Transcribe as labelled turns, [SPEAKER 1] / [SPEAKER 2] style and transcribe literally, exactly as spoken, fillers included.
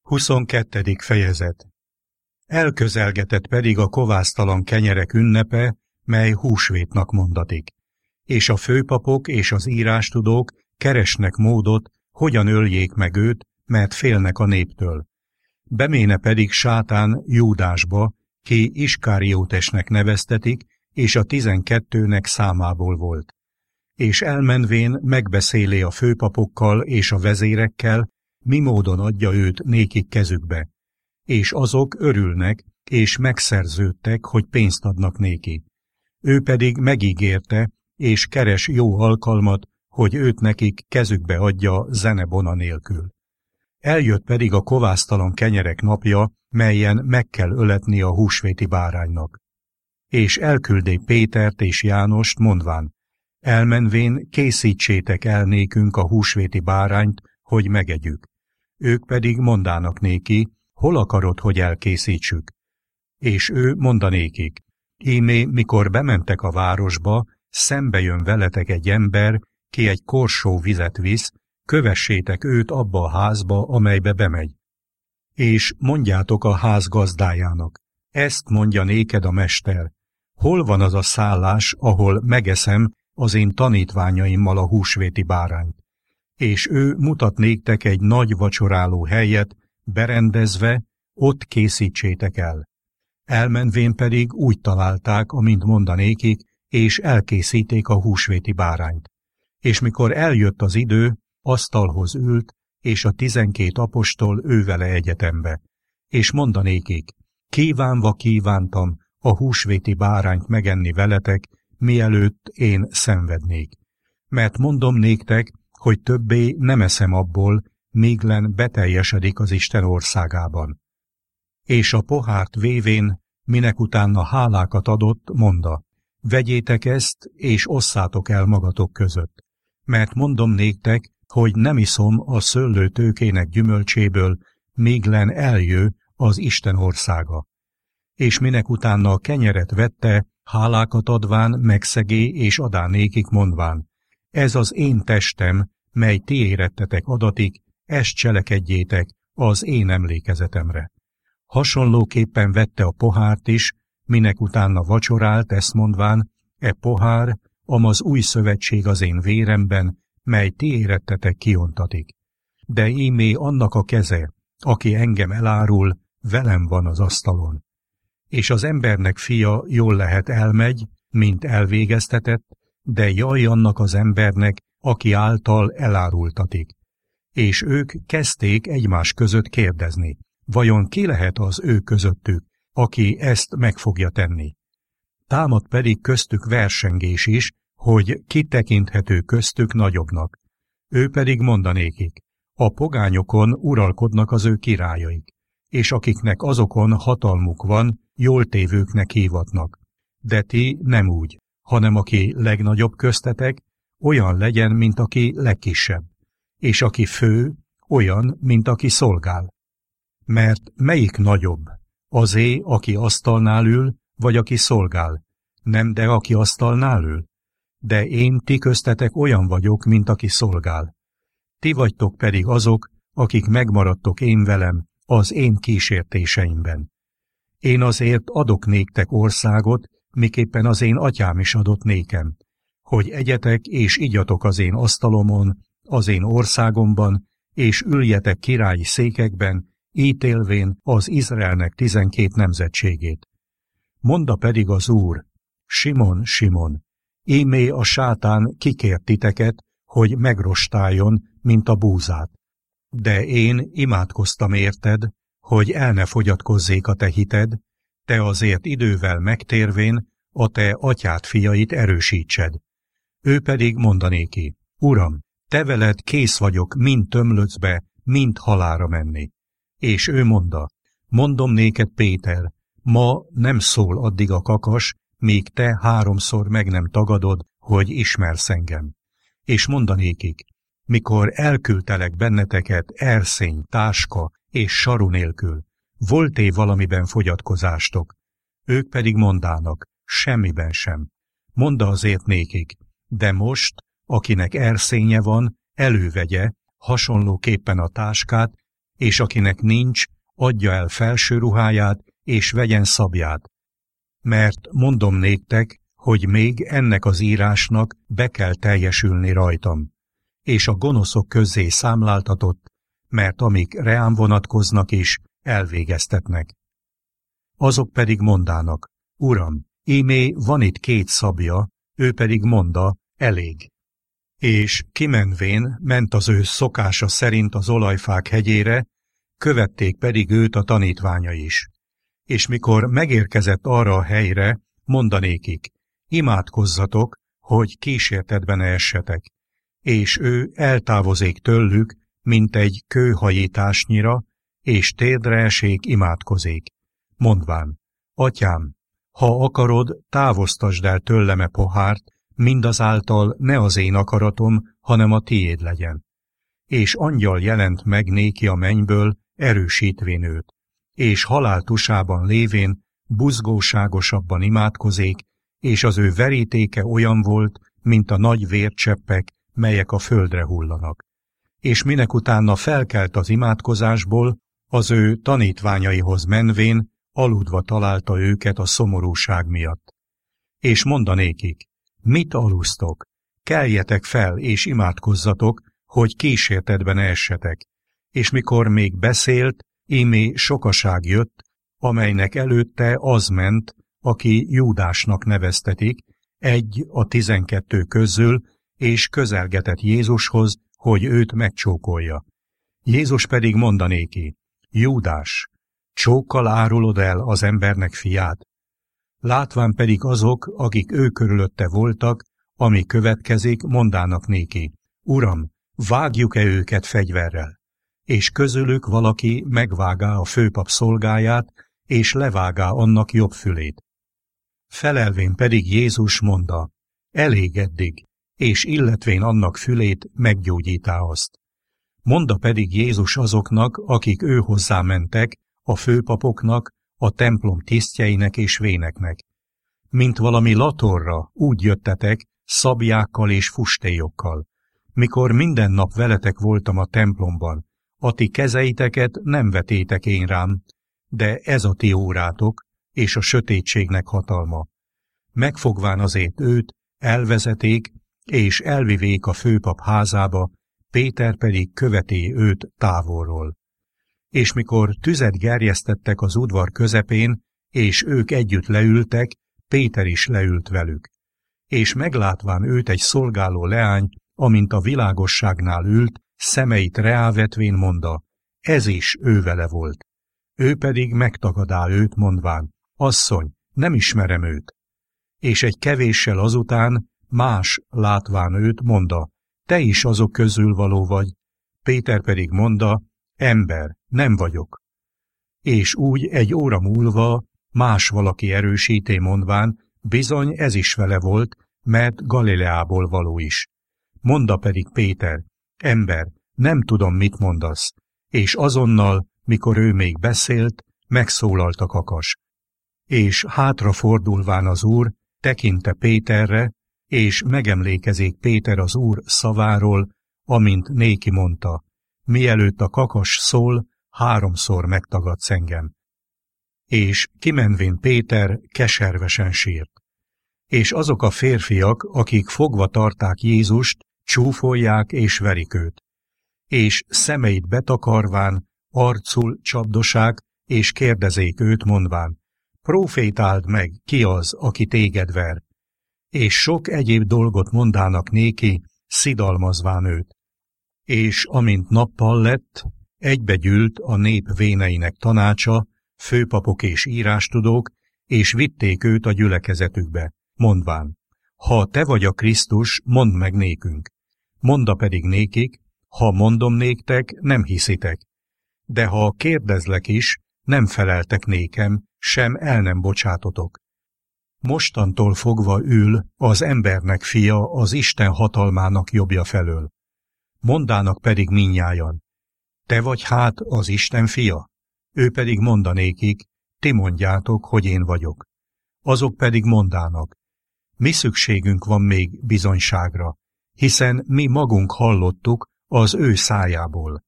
[SPEAKER 1] Huszonkettedik fejezet. Elközelgetett pedig a kovásztalan kenyerek ünnepe, mely húsvétnak mondatik, és a főpapok és az írástudók keresnek módot, hogyan öljék meg őt, mert félnek a néptől. Beméne pedig sátán Júdásba, ki Iskáriótesnek neveztetik, és a tizenkettőnek számából volt. És elmenvén megbeszélé a főpapokkal és a vezérekkel, mi módon adja őt nékik kezükbe. És azok örülnek, és megszerződtek, hogy pénzt adnak néki. Ő pedig megígérte, és keres jó alkalmat, hogy őt nekik kezükbe adja zenebona nélkül. Eljött pedig a kovásztalan kenyerek napja, melyen meg kell öletni a húsvéti báránynak. És elküldé Pétert és Jánost, mondván, elmenvén készítsétek el nékünk a húsvéti bárányt, hogy megegyük. Ők pedig mondának néki, hol akarod, hogy elkészítsük? És ő mondanékik, ímé, mikor bementek a városba, szembe jön veletek egy ember, ki egy korsó vizet visz, kövessétek őt abba a házba, amelybe bemegy. És mondjátok a ház gazdájának, ezt mondja néked a mester, hol van az a szállás, ahol megeszem az én tanítványaimmal a húsvéti bárányt? És ő mutat néktek egy nagy vacsoráló helyet, berendezve, ott készítsétek el. Elmenvén pedig úgy találták, amint mondanékik, és elkészíték a húsvéti bárányt. És mikor eljött az idő, asztalhoz ült, és a tizenkét apostol ő vele egyetembe. És mondanékik, kívánva kívántam a húsvéti bárányt megenni veletek, mielőtt én szenvednék. Mert mondom néktek, hogy többé nem eszem abból, míglen beteljesedik az Isten országában. És a pohárt vévén, minek utána hálákat adott, monda, vegyétek ezt, és osszátok el magatok között. Mert mondom néktek, hogy nem iszom a szőlő tőkének gyümölcséből, míglen eljő az Isten országa. És minek utána a kenyeret vette, hálákat adván megszegé és adá nékik mondván, ez az én testem, mely ti érettetek adatik, ezt cselekedjétek az én emlékezetemre. Hasonlóképpen vette a pohárt is, minek utána vacsorált, ezt mondván, e pohár, amaz új szövetség az én véremben, mely ti érettetek kiontatik. De ímé annak a keze, aki engem elárul, velem van az asztalon. És az embernek fia jól lehet elmegy, mint elvégeztetett, de jaj annak az embernek, aki által elárultatik. És ők kezdték egymás között kérdezni, vajon ki lehet az ő közöttük, aki ezt meg fogja tenni. Támad pedig köztük versengés is, hogy ki tekinthető köztük nagyobbnak. Ő pedig mondanékik, a pogányokon uralkodnak az ő királyaik, és akiknek azokon hatalmuk van, jól tévőknek hívatnak. De ti nem úgy, hanem aki legnagyobb köztetek, olyan legyen, mint aki legkisebb, és aki fő, olyan, mint aki szolgál. Mert melyik nagyobb? Azé, aki asztalnál ül, vagy aki szolgál? Nem, de aki asztalnál ül? De én ti köztetek olyan vagyok, mint aki szolgál. Ti vagytok pedig azok, akik megmaradtok én velem az én kísértéseimben. Én azért adok néktek országot, miképpen az én atyám is adott nékem, hogy egyetek és igyatok az én asztalomon, az én országomban, és üljetek királyi székekben, ítélvén az Izraelnek tizenkét nemzetségét. Monda pedig az Úr, Simon, Simon, ímé a sátán kikért titeket, hogy megrostáljon, mint a búzát. De én imádkoztam érted, hogy el ne fogyatkozzék a te hited, te azért idővel megtérvén a te atyád fiait erősítsed. Ő pedig mondanéki, Uram, te veled kész vagyok mind tömlöcbe, mind halálra menni. És ő monda, mondom néked Péter, ma nem szól addig a kakas, míg te háromszor meg nem tagadod, hogy ismersz engem. És mondanékik, mikor elküldtelek benneteket erszény, táska és saru nélkül, volt-e valamiben fogyatkozástok? Ők pedig mondának, semmiben sem. Mondd azért nékik, de most, akinek erszénye van, elővegye, hasonlóképpen a táskát, és akinek nincs, adja el felső ruháját, és vegyen szabját. Mert mondom néktek, hogy még ennek az írásnak be kell teljesülni rajtam. És a gonoszok közzé számláltatott, mert amik reám vonatkoznak is, elvégeztetnek. Azok pedig mondának, Uram, ímé van itt két szabja, ő pedig monda, elég. És kimenvén ment az ő szokása szerint az olajfák hegyére, követték pedig őt a tanítványa is. És mikor megérkezett arra a helyre, mondanékik, imádkozzatok, hogy kísértetbe ne essetek. És ő eltávozik tőlük, mint egy kőhajításnyira, és térdre esik imádkozik, mondván, Atyám, ha akarod, távoztasd el tőlem e pohárt, mindazáltal ne az én akaratom, hanem a tiéd legyen. És angyal jelent meg néki a mennyből, erősítvén őt, és haláltusában lévén buzgóságosabban imádkozik, és az ő verítéke olyan volt, mint a nagy vércseppek, melyek a földre hullanak. És minek utána felkelt az imádkozásból, az ő tanítványaihoz menvén, aludva találta őket a szomorúság miatt. És mondanékik, mit alusztok? Keljetek fel és imádkozzatok, hogy kísértetbe ne essetek. És mikor még beszélt, ímé sokaság jött, amelynek előtte az ment, aki Júdásnak neveztetik, egy a tizenkettő közül, és közelgetett Jézushoz, hogy őt megcsókolja. Jézus pedig mondanéki, Júdás, csókkal árulod el az embernek fiát? Látván pedig azok, akik ő körülötte voltak, ami következik, mondának néki, Uram, vágjuk-e őket fegyverrel? És közülük valaki megvágá a főpap szolgáját, és levágá annak jobb fülét. Felelvén pedig Jézus mondta, elég eddig, és illetvén annak fülét meggyógyítá azt. Monda pedig Jézus azoknak, akik ő hozzá mentek, a főpapoknak, a templom tisztjeinek és véneknek. Mint valami latorra úgy jöttetek, szabjákkal és fustélyokkal. Mikor minden nap veletek voltam a templomban, a ti kezeiteket nem vetétek én rám, de ez a ti órátok, és a sötétségnek hatalma. Megfogván azért őt, elvezeték, és elvivék a főpap házába, Péter pedig követé őt távolról. És mikor tüzet gerjesztettek az udvar közepén, és ők együtt leültek, Péter is leült velük. És meglátván őt egy szolgáló leány, amint a világosságnál ült, szemeit reávetvén monda, ez is ő vele volt. Ő pedig megtagadá őt, mondván, asszony, nem ismerem őt. És egy kevéssel azután, más látván őt, monda, te is azok közül való vagy. Péter pedig monda, ember, nem vagyok. És úgy egy óra múlva más valaki erősíté mondván, bizony ez is vele volt, mert Galileából való is. Monda pedig Péter, ember, nem tudom, mit mondasz. És azonnal, mikor ő még beszélt, megszólalt a kakas. És hátrafordulván az Úr, tekinte Péterre, és megemlékezik Péter az Úr szaváról, amint néki mondta, mielőtt a kakas szól, háromszor megtagadsz engem. És kimenvén Péter keservesen sírt. És azok a férfiak, akik fogva tarták Jézust, csúfolják és verik őt. És szemeit betakarván, arcul csapdosák, és kérdezék őt mondván, profétáld meg, ki az, aki téged ver. És sok egyéb dolgot mondának néki, szidalmazván őt. És amint nappal lett, egybegyűlt a nép véneinek tanácsa, főpapok és írástudók, és vitték őt a gyülekezetükbe, mondván, ha te vagy a Krisztus, mondd meg nékünk. Monda pedig nékik, ha mondom néktek, nem hiszitek. De ha kérdezlek is, nem feleltek nékem, sem el nem bocsátotok. Mostantól fogva ül az embernek fia az Isten hatalmának jobbja felől. Mondának pedig mindnyájan, te vagy hát az Isten fia? Ő pedig mondanékik, ti mondjátok, hogy én vagyok. Azok pedig mondának, mi szükségünk van még bizonyságra, hiszen mi magunk hallottuk az ő szájából.